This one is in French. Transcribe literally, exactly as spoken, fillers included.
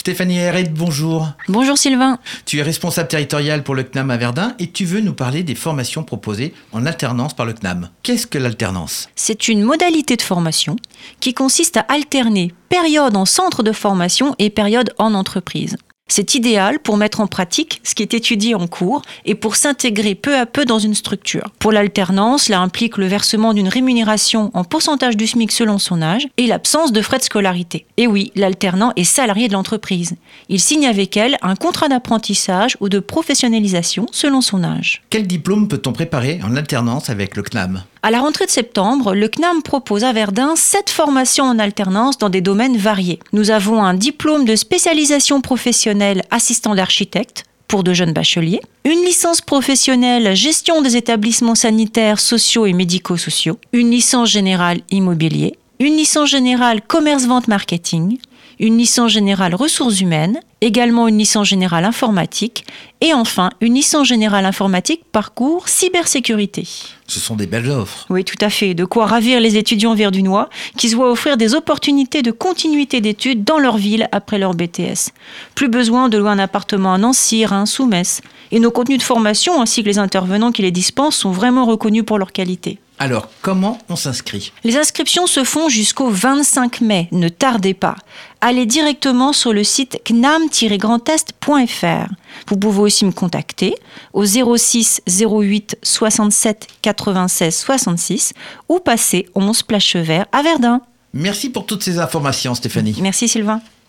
Stéphanie Herret, bonjour. Bonjour Sylvain. Tu es responsable territorial pour le C N A M à Verdun et tu veux nous parler des formations proposées en alternance par le C N A M. Qu'est-ce que l'alternance ? C'est une modalité de formation qui consiste à alterner période en centre de formation et période en entreprise. C'est idéal pour mettre en pratique ce qui est étudié en cours et pour s'intégrer peu à peu dans une structure. Pour l'alternance, cela implique le versement d'une rémunération en pourcentage du SMIC selon son âge et l'absence de frais de scolarité. Et oui, l'alternant est salarié de l'entreprise. Il signe avec elle un contrat d'apprentissage ou de professionnalisation selon son âge. Quel diplôme peut-on préparer en alternance avec le C N A M ? À la rentrée de septembre, le C N A M propose à Verdun sept formations en alternance dans des domaines variés. Nous avons un diplôme de spécialisation professionnelle assistant d'architecte pour de jeunes bacheliers, une licence professionnelle gestion des établissements sanitaires, sociaux et médico-sociaux, une licence générale immobilier, une licence générale commerce-vente marketing, une licence générale ressources humaines, également une licence générale informatique et enfin une licence générale informatique parcours cybersécurité. Ce sont des belles offres. Oui, tout à fait. De quoi ravir les étudiants verdunois qui se voient offrir des opportunités de continuité d'études dans leur ville après leur B T S. Plus besoin de louer un appartement à Nancy, Reims ou Metz. Et nos contenus de formation ainsi que les intervenants qui les dispensent sont vraiment reconnus pour leur qualité. Alors, comment on s'inscrit ? Les inscriptions se font jusqu'au vingt-cinq mai, ne tardez pas. Allez directement sur le site c n a m tiret grand est point f r. Vous pouvez aussi me contacter au zéro six zéro huit soixante-sept quatre-vingt-seize soixante-six ou passer onze place Chevert à Verdun. Merci pour toutes ces informations, Stéphanie. Merci Sylvain.